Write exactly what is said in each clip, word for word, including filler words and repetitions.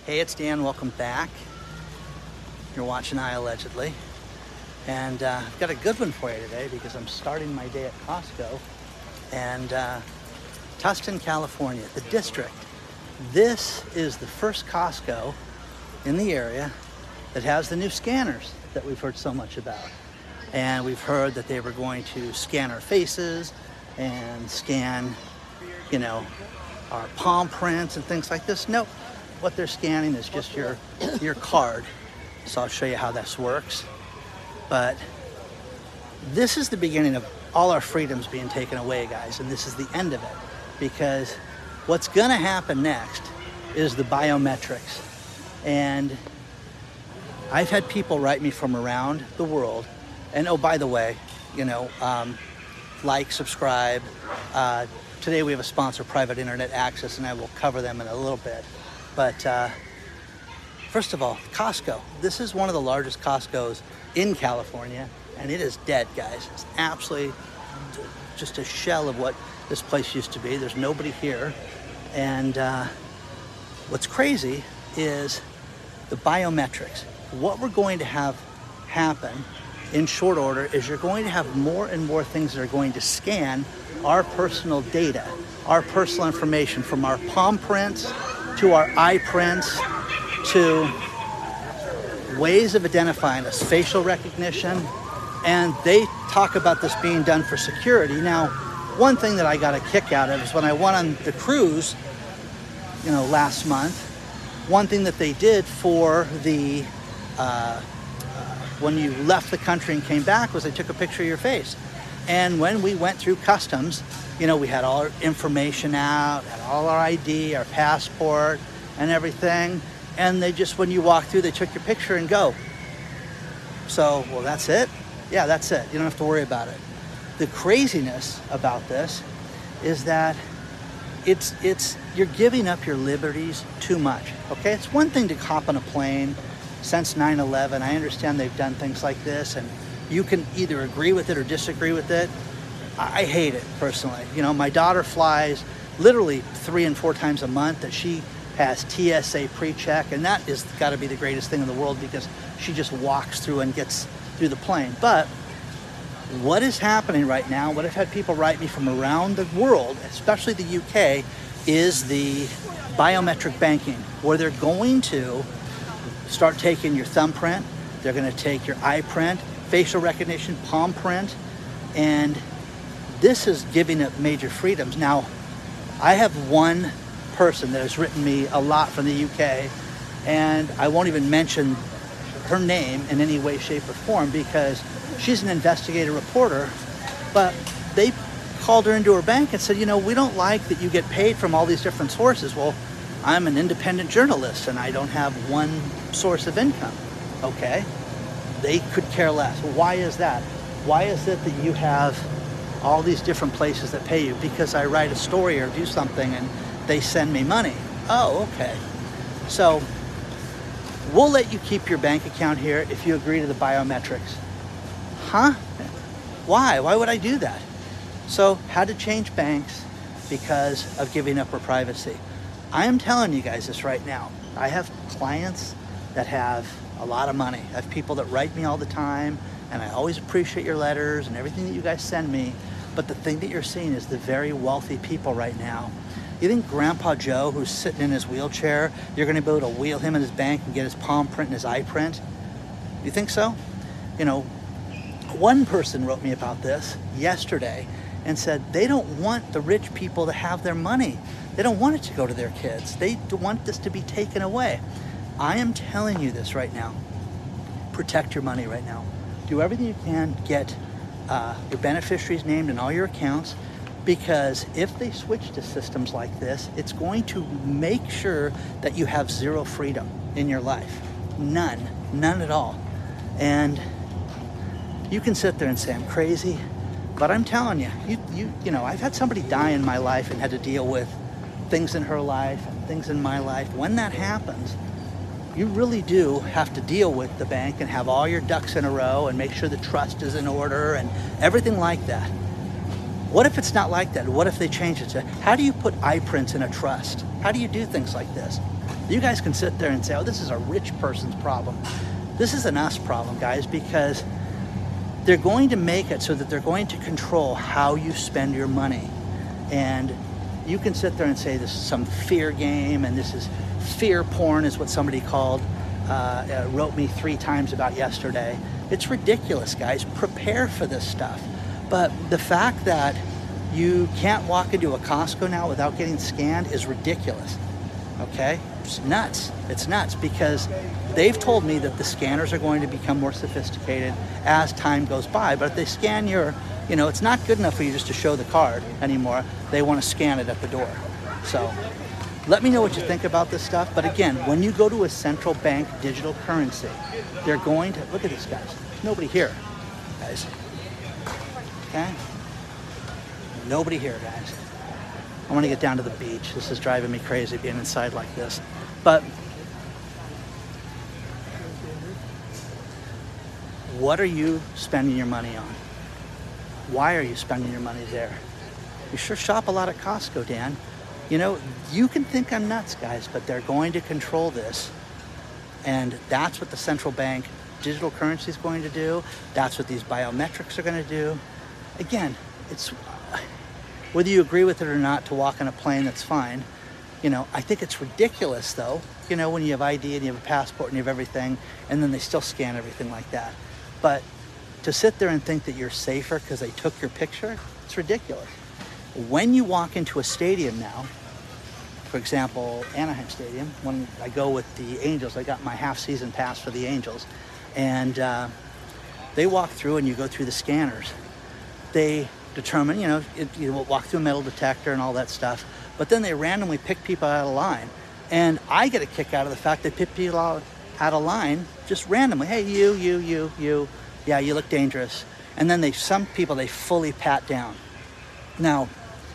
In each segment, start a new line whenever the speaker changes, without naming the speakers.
Hey, it's Dan. Welcome back. You're watching I Allegedly. And uh, I've got a good one for you today because I'm starting my day at Costco. And uh, Tustin, California, the district. This is the first Costco in the area that has the new scanners that we've heard so much about. And we've heard that they were going to scan our faces and scan, you know, our palm prints and things like this. Nope. What they're scanning is just your your card. So I'll show you how this works. But this is the beginning of all our freedoms being taken away, guys, and this is the end of it. Because what's gonna happen next is the biometrics. And I've had people write me from around the world. And oh, by the way, you know, um, like, subscribe. Uh, today we have a sponsor, Private Internet Access, and I will cover them in a little bit. But uh, first of all, Costco. This is one of the largest Costcos in California, and it is dead, guys. It's absolutely just a shell of what this place used to be. There's nobody here. And uh, what's crazy is the biometrics. What we're going to have happen in short order is you're going to have more and more things that are going to scan our personal data, our personal information, from our palm prints to our eye prints, to ways of identifying us, facial recognition, and they talk about this being done for security. Now, one thing that I got a kick out of is when I went on the cruise, you know, last month, one thing that they did for the, uh, uh, when you left the country and came back, was they took a picture of your face. And when we went through customs, you know, we had all our information out, had all our I D, our passport, and everything. And they just, when you walk through, they took your picture and go. So, well, that's it? Yeah, that's it. You don't have to worry about it. The craziness about this is that it's, it's, you're giving up your liberties too much, okay? It's one thing to hop on a plane. Since nine eleven, I understand they've done things like this, and you can either agree with it or disagree with it. I hate it personally. You know, my daughter flies literally three and four times a month that she has T S A pre-check, and that is got to be the greatest thing in the world because she just walks through and gets through the plane. But what is happening right now, what I've had people write me from around the world, especially the U K, is the biometric banking, where they're going to start taking your thumbprint, they're going to take your eye print, facial recognition, palm print, and this is giving up major freedoms. Now, I have one person that has written me a lot from the U K, and I won't even mention her name in any way, shape, or form because she's an investigative reporter, but they called her into her bank and said, you know, we don't like that you get paid from all these different sources. Well, I'm an independent journalist and I don't have one source of income. Okay, they could care less. Why is that? Why is it that you have all these different places that pay you? Because I write a story or do something and they send me money. Oh, okay. So we'll let you keep your bank account here if you agree to the biometrics. Huh? Why? Why would I do that? So had to change banks because of giving up our privacy. I am telling you guys this right now. I have clients that have a lot of money. I have people that write me all the time, and I always appreciate your letters and everything that you guys send me. But the thing that you're seeing is the very wealthy people right now. You think Grandpa Joe, who's sitting in his wheelchair, you're gonna be able to wheel him in his bank and get his palm print and his eye print? You think so? You know, one person wrote me about this yesterday and said they don't want the rich people to have their money. They don't want it to go to their kids. They want this to be taken away. I am telling you this right now. Protect your money right now. Do everything you can. Get uh, your beneficiaries named in all your accounts, because if they switch to systems like this, it's going to make sure that you have zero freedom in your life. None. None at all. And you can sit there and say, I'm crazy, but I'm telling you, you, you, you know, I've had somebody die in my life and had to deal with things in her life and things in my life. When that happens, you really do have to deal with the bank and have all your ducks in a row and make sure the trust is in order and everything like that. What if it's not like that? What if they change it to, how do you put eye prints in a trust? How do you do things like this? You guys can sit there and say, oh, this is a rich person's problem. This is an us problem, guys, because they're going to make it so that they're going to control how you spend your money. And you can sit there and say this is some fear game, and this is fear porn is what somebody called, uh, uh, wrote me three times about yesterday. It's ridiculous, guys. Prepare for this stuff. But the fact that you can't walk into a Costco now without getting scanned is ridiculous, okay? It's nuts. It's nuts because they've told me that the scanners are going to become more sophisticated as time goes by. But if they scan your, you know, it's not good enough for you just to show the card anymore. They want to scan it at the door. So let me know what you think about this stuff. But again, when you go to a central bank digital currency, they're going to, look at this, guys. There's nobody here, guys. Okay? Nobody here, guys. I want to get down to the beach. This is driving me crazy being inside like this. But what are you spending your money on? Why are you spending your money there? You sure shop a lot at Costco, Dan. You know, you can think I'm nuts, guys, but they're going to control this. And that's what the central bank digital currency is going to do. That's what these biometrics are going to do. Again, it's whether you agree with it or not to walk on a plane, that's fine. You know, I think it's ridiculous though, you know, when you have I D and you have a passport and you have everything, and then they still scan everything like that. But to sit there and think that you're safer because they took your picture, it's ridiculous. When you walk into a stadium now, for example, Anaheim Stadium, when I go with the Angels, I got my half season pass for the Angels, and uh, they walk through and you go through the scanners. They determine, you know, it, you walk through a metal detector and all that stuff, but then they randomly pick people out of line. And I get a kick out of the fact they pick people out, out of line just randomly. Hey, you, you, you, you, yeah, you look dangerous. And then they, some people they fully pat down. Now,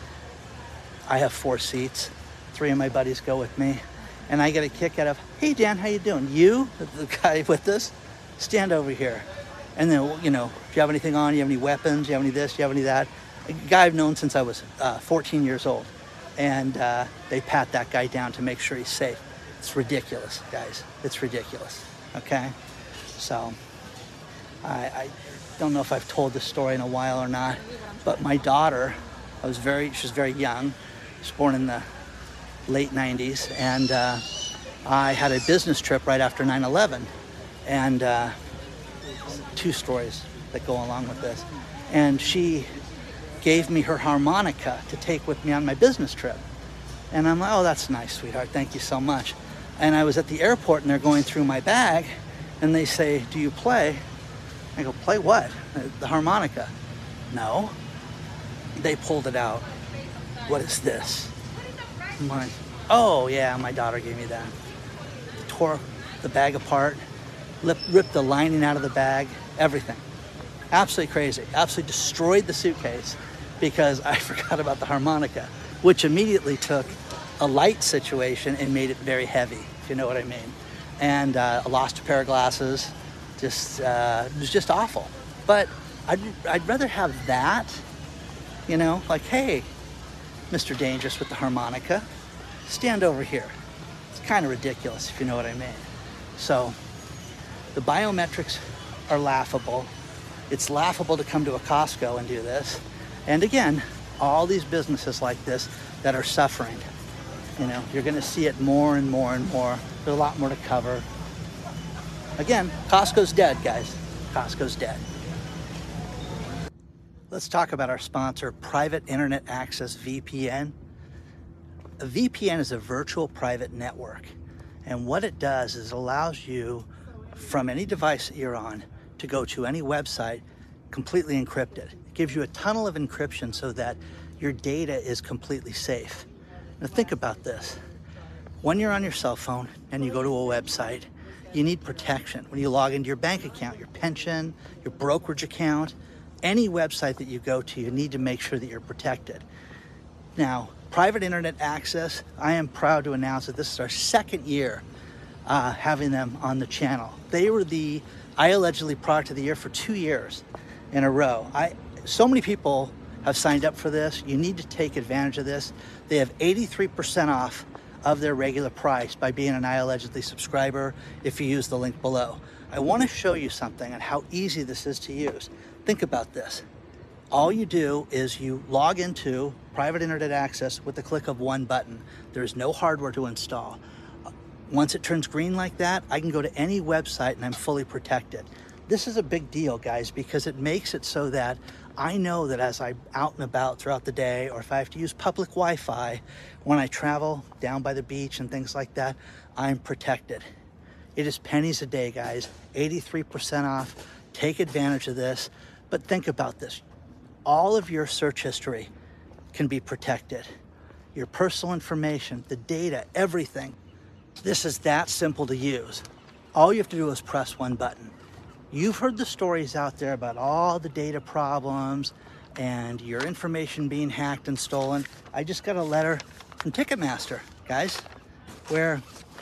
I have four seats. Three of my buddies go with me. And I get a kick out of, hey, Dan, how you doing? You, the guy with us, stand over here. And then, you know, do you have anything on? Do you have any weapons? Do you have any this? Do you have any that? A guy I've known since I was uh, fourteen years old. And uh, they pat that guy down to make sure he's safe. It's ridiculous, guys. It's ridiculous, okay? So, I, I don't know if I've told this story in a while or not, but my daughter, I was very, she was very young. She was born in the late nineties, and uh, I had a business trip right after nine eleven. And uh, two stories that go along with this. And she gave me her harmonica to take with me on my business trip. And I'm like, oh, that's nice, sweetheart. Thank you so much. And I was at the airport and they're going through my bag and they say, do you play? I go, play what? The harmonica. No. They pulled it out. What is this? I'm like, oh yeah, my daughter gave me that. Tore the bag apart, lip, ripped the lining out of the bag, everything. Absolutely crazy. Absolutely destroyed the suitcase because I forgot about the harmonica, which immediately took a light situation and made it very heavy, if you know what I mean. And uh, I lost a pair of glasses. Just, uh, it was just awful. But I'd, I'd rather have that, you know, like, hey, Mister Dangerous with the harmonica, stand over here. It's kind of ridiculous, if you know what I mean. So the biometrics are laughable. It's laughable to come to a Costco and do this. And again, all these businesses like this that are suffering, you know, you're gonna see it more and more and more. There's a lot more to cover. Again, Costco's dead, guys. Costco's dead. Let's talk about our sponsor, Private Internet Access V P N. A V P N is a virtual private network. And what it does is it allows you from any device that you're on to go to any website completely encrypted. It gives you a tunnel of encryption so that your data is completely safe. Now think about this. When you're on your cell phone and you go to a website, you need protection. When you log into your bank account, your pension, your brokerage account, any website that you go to, you need to make sure that you're protected. Now, Private Internet Access, I am proud to announce that this is our second year uh, having them on the channel. They were the iAllegedly Product of the Year for two years in a row. I, so many people have signed up for this. You need to take advantage of this. They have eighty-three percent off of their regular price by being an iAllegedly subscriber if you use the link below. I want to show you something on how easy this is to use. Think about this. All you do is you log into private internet access with the click of one button. There's no hardware to install. Once it turns green like that, I can go to any website and I'm fully protected. This is a big deal, guys, because it makes it so that I know that as I'm out and about throughout the day, or if I have to use public Wi-Fi when I travel down by the beach and things like that, I'm protected. It is pennies a day, guys, eighty-three percent off. Take advantage of this. But think about this. All of your search history can be protected. Your personal information, the data, everything. This is that simple to use. All you have to do is press one button. You've heard the stories out there about all the data problems and your information being hacked and stolen. I just got a letter from Ticketmaster, guys, where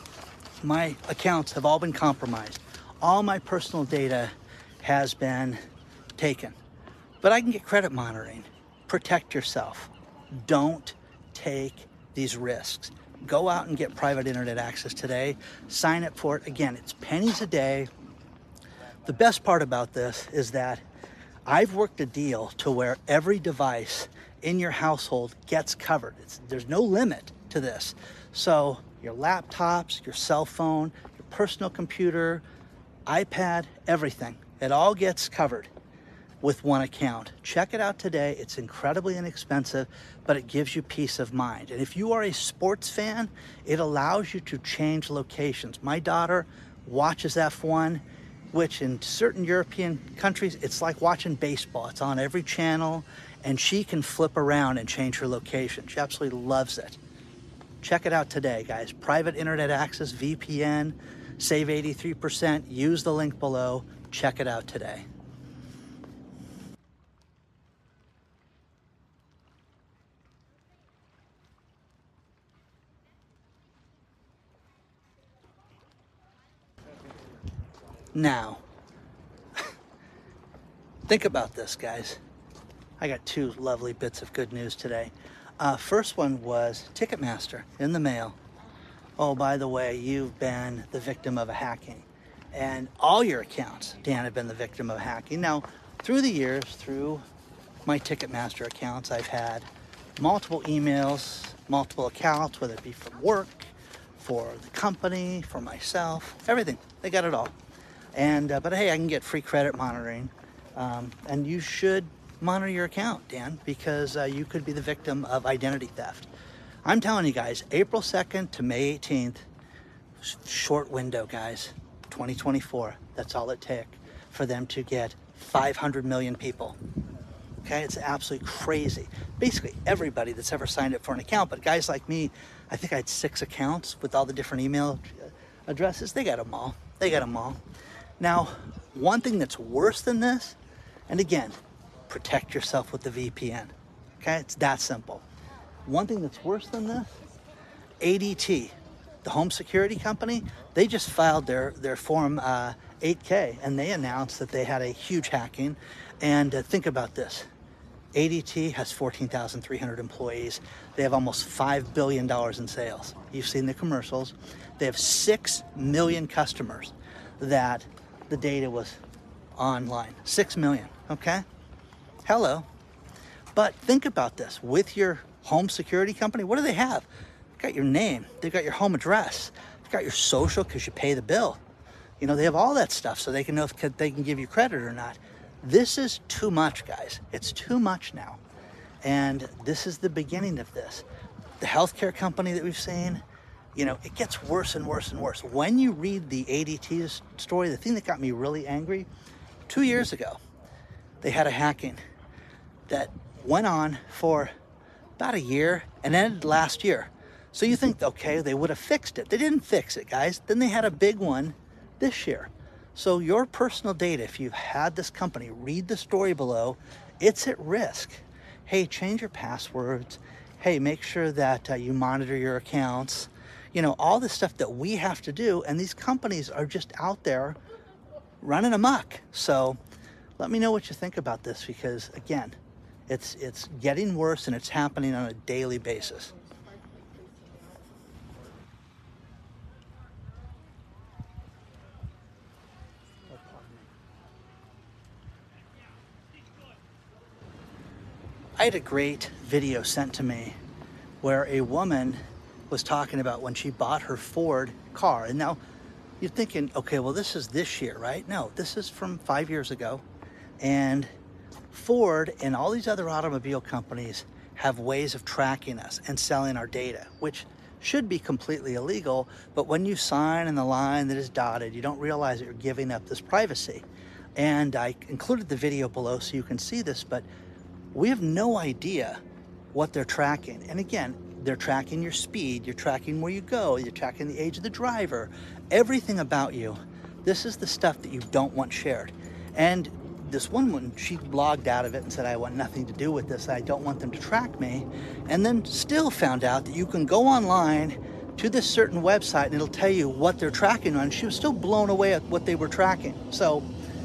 my accounts have all been compromised. All my personal data has been taken. But I can get credit monitoring. Protect yourself. Don't take these risks. Go out and get private internet access today. Sign up for it. Again, it's pennies a day. The best part about this is that I've worked a deal to where every device in your household gets covered. It's, there's no limit to this. So your laptops, your cell phone, your personal computer, iPad, everything, it all gets covered with one account. Check it out today. It's incredibly inexpensive, but it gives you peace of mind. And if you are a sports fan, it allows you to change locations. My daughter watches F one, which in certain European countries, it's like watching baseball. It's on every channel, and she can flip around and change her location. She absolutely loves it. Check it out today, guys. Private internet access, V P N, save eighty-three percent. Use the link below. Check it out today. Now, think about this, guys. I got two lovely bits of good news today. Uh, first one was Ticketmaster in the mail. Oh, by the way, you've been the victim of a hacking. And all your accounts, Dan, have been the victim of hacking. Now, through the years, through my Ticketmaster accounts, I've had multiple emails, multiple accounts, whether it be from work, for the company, for myself, everything. They got it all. And uh, but hey, I can get free credit monitoring, um, and you should monitor your account, Dan, because uh, you could be the victim of identity theft. I'm telling you guys, April second to May eighteenth, short window, guys, twenty twenty-four. That's all it takes for them to get five hundred million people. Okay, it's absolutely crazy. Basically, everybody that's ever signed up for an account, but guys like me, I think I had six accounts with all the different email addresses. They got them all. They got them all. Now, one thing that's worse than this, and again, protect yourself with the V P N. Okay, it's that simple. One thing that's worse than this, A D T, the home security company, they just filed their, their Form uh, eight K, and they announced that they had a huge hacking. And uh, think about this. A D T has fourteen thousand three hundred employees. They have almost five billion dollars in sales. You've seen the commercials. They have six million customers that the data was online. six million, okay? Hello. But think about this. With your home security company, what do they have? They've got your name. They've got your home address. They've got your social because you pay the bill. You know, they have all that stuff so they can know if they can give you credit or not. This is too much, guys. It's too much now. And this is the beginning of this. The healthcare company that we've seen, you know, it gets worse and worse and worse. When you read the A D T story, the thing that got me really angry, two years ago, they had a hacking that went on for about a year and ended last year. So you think, okay, they would have fixed it. They didn't fix it, guys. Then they had a big one this year. So your personal data, if you've had this company, read the story below, it's at risk. Hey, change your passwords. Hey, make sure that uh, you monitor your accounts. You know, all the stuff that we have to do, and these companies are just out there running amok. So let me know what you think about this, because again, it's it's getting worse and it's happening on a daily basis. I had a great video sent to me where a woman was talking about when she bought her Ford car. And now you're thinking, okay, well, this is this year, right? No, this is from five years ago. And Ford and all these other automobile companies have ways of tracking us and selling our data, which should be completely illegal. But when you sign in the line that is dotted, you don't realize that you're giving up this privacy. And I included the video below so you can see this, but we have no idea what they're tracking. And again, they're tracking your speed, you're tracking where you go, you're tracking the age of the driver, everything about you. This is the stuff that you don't want shared. And this one woman, she logged out of it and said, I want nothing to do with this, I don't want them to track me. And then still found out that you can go online to this certain website and it'll tell you what they're tracking on. She was still blown away at what they were tracking. So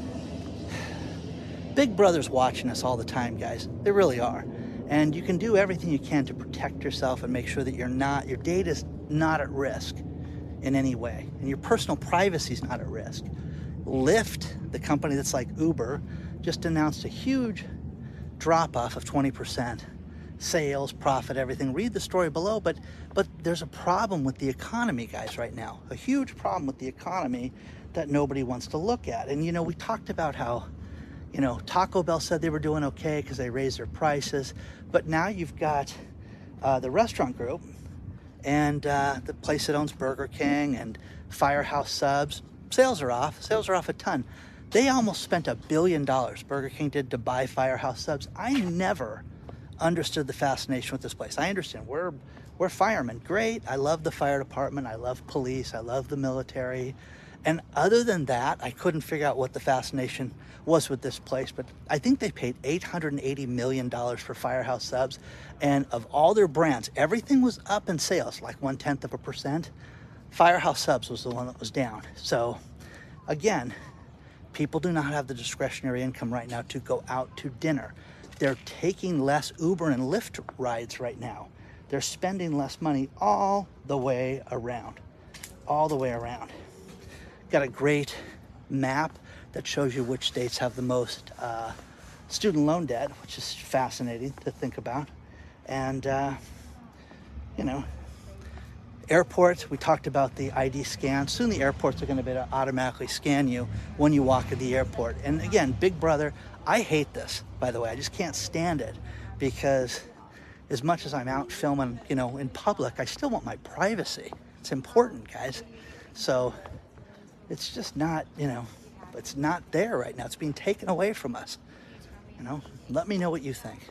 Big Brother's watching us all the time, guys. They really are. And you can do everything you can to protect yourself and make sure that you're not, your data's not at risk in any way. And your personal privacy's not at risk. Lyft, the company that's like Uber, just announced a huge drop-off of twenty percent. Sales, profit, everything. Read the story below, but but there's a problem with the economy, guys, right now. A huge problem with the economy that nobody wants to look at. And, you know, we talked about how, you know, Taco Bell said they were doing okay because they raised their prices. But now you've got uh, the restaurant group and uh, the place that owns Burger King and Firehouse Subs. Sales are off. Sales are off a ton. They almost spent a billion dollars, Burger King did, to buy Firehouse Subs. I never understood the fascination with this place. I understand. We're, we're firemen. Great. I love the fire department. I love police. I love the military. And other than that, I couldn't figure out what the fascination was with this place. But I think they paid eight hundred eighty million dollars for Firehouse Subs. And of all their brands, everything was up in sales, like one-tenth of a percent. Firehouse Subs was the one that was down. So, again, people do not have the discretionary income right now to go out to dinner. They're taking less Uber and Lyft rides right now. They're spending less money all the way around. All the way around. Got a great map that shows you which states have the most uh, student loan debt, which is fascinating to think about. And, uh, you know, airports, we talked about the I D scan. Soon the airports are going to be able to automatically scan you when you walk at the airport. And again, Big Brother, I hate this, by the way. I just can't stand it because as much as I'm out filming, you know, in public, I still want my privacy. It's important, guys. So it's just not, you know, it's not there right now. It's being taken away from us. You know, let me know what you think.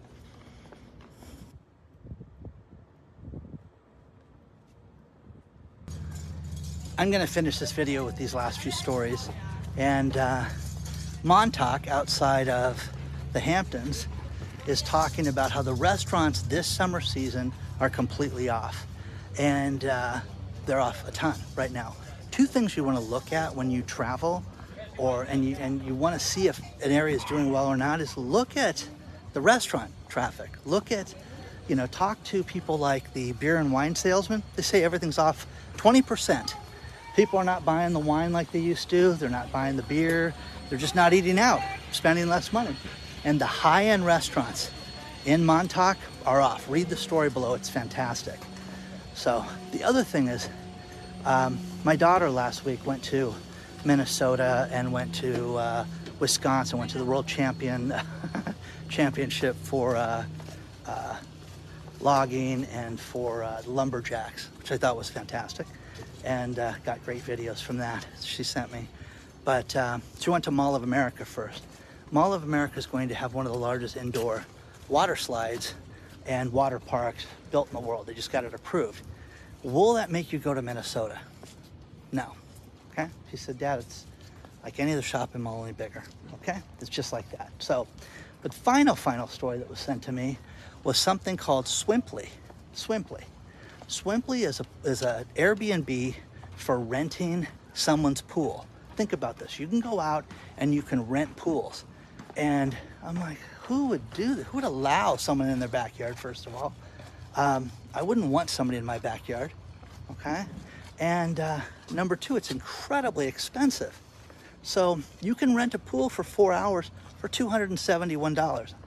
I'm going to finish this video with these last few stories. And uh, Montauk, outside of the Hamptons, is talking about how the restaurants this summer season are completely off. And uh, they're off a ton right now. Two things you want to look at when you travel or and you, and you want to see if an area is doing well or not is look at the restaurant traffic. Look at, you know, talk to people like the beer and wine salesman. They say everything's off twenty percent. People are not buying the wine like they used to. They're not buying the beer. They're just not eating out, spending less money. And the high-end restaurants in Montauk are off. Read the story below. It's fantastic. So the other thing is, um, my daughter last week went to Minnesota and went to uh, Wisconsin, went to the world champion championship for uh, uh, logging and for uh, lumberjacks, which I thought was fantastic. And uh, got great videos from that she sent me. But uh, she went to Mall of America first. Mall of America is going to have one of the largest indoor water slides and water parks built in the world. They just got it approved. Will that make you go to Minnesota? No. Okay? She said, Dad, it's like any other shopping mall, only bigger. Okay? It's just like that. So, but final, final story that was sent to me was something called Swimply. Swimply. Swimply is a is an Airbnb for renting someone's pool. Think about this. You can go out and you can rent pools. And I'm like, who would do that? Who would allow someone in their backyard, first of all? Um, I wouldn't want somebody in my backyard, okay? And uh, number two, it's incredibly expensive. So you can rent a pool for four hours for two hundred seventy-one dollars.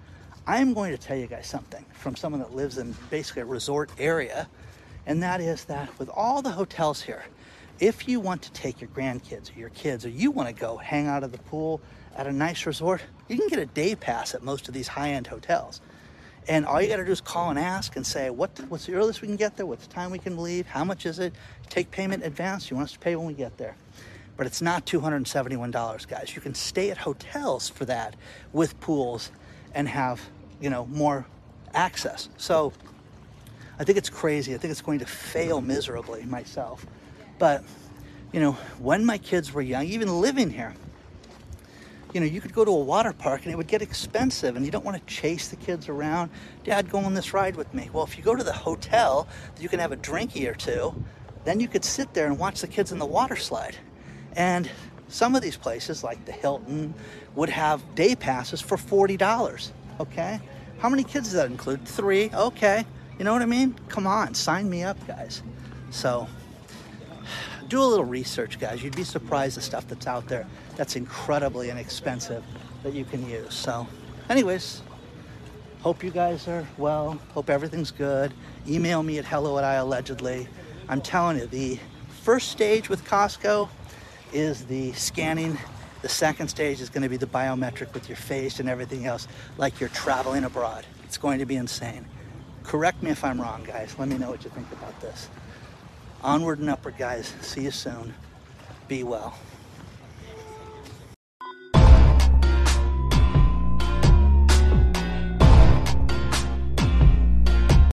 I'm going to tell you guys something from someone that lives in basically a resort area, and that is that with all the hotels here, if you want to take your grandkids or your kids, or you want to go hang out at the pool at a nice resort, you can get a day pass at most of these high-end hotels. And all you got to do is call and ask and say, what, what's the earliest we can get there? What's the time we can leave? How much is it? Take payment in advance. You want us to pay when we get there. But it's not two hundred seventy-one dollars, guys. You can stay at hotels for that with pools and have, you know, more access. So I think it's crazy. I think it's going to fail miserably myself. But, you know, when my kids were young, even living here, you know, you could go to a water park and it would get expensive and you don't want to chase the kids around. Dad, go on this ride with me. Well, if you go to the hotel, you can have a drinky or two. Then you could sit there and watch the kids in the water slide. And some of these places, like the Hilton, would have day passes for forty dollars, okay? How many kids does that include? Three, okay. You know what I mean? Come on, sign me up, guys. So do a little research, guys. You'd be surprised the stuff that's out there that's incredibly inexpensive that you can use. So anyways, hope you guys are well. Hope everything's good. Email me at hello at I allegedly. I'm telling you, the first stage with Costco is the scanning. The second stage is going to be the biometric with your face and everything else, like you're traveling abroad. It's going to be insane. Correct me if I'm wrong, guys. Let me know what you think about this. Onward and upward, guys. See you soon. Be well.